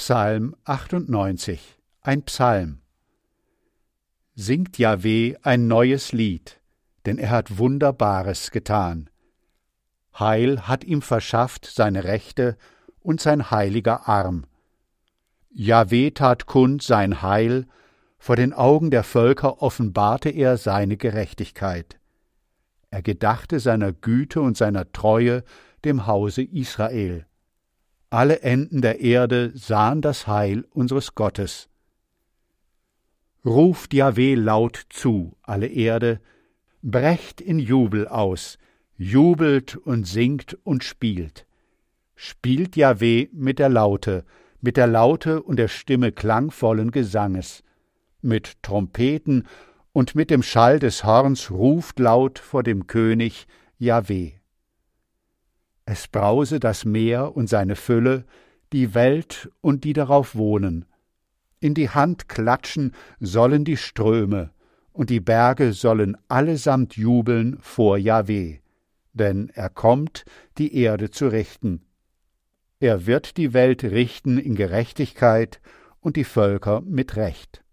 Psalm 98, ein Psalm. Singt Jahwe ein neues Lied, denn er hat Wunderbares getan. Heil hat ihm verschafft seine Rechte und sein heiliger Arm. Jahwe tat kund sein Heil, vor den Augen der Völker offenbarte er seine Gerechtigkeit. Er gedachte seiner Güte und seiner Treue dem Hause Israel. Alle Enden der Erde sahen das Heil unseres Gottes. Ruft Jahwe laut zu, alle Erde, brecht in Jubel aus, jubelt und singt und spielt. Spielt Jahwe mit der Laute und der Stimme klangvollen Gesanges. Mit Trompeten und mit dem Schall des Horns ruft laut vor dem König Jahwe. Es brause das Meer und seine Fülle, die Welt und die darauf wohnen. In die Hand klatschen sollen die Ströme, und die Berge sollen allesamt jubeln vor Jahwe, denn er kommt, die Erde zu richten. Er wird die Welt richten in Gerechtigkeit und die Völker mit Recht.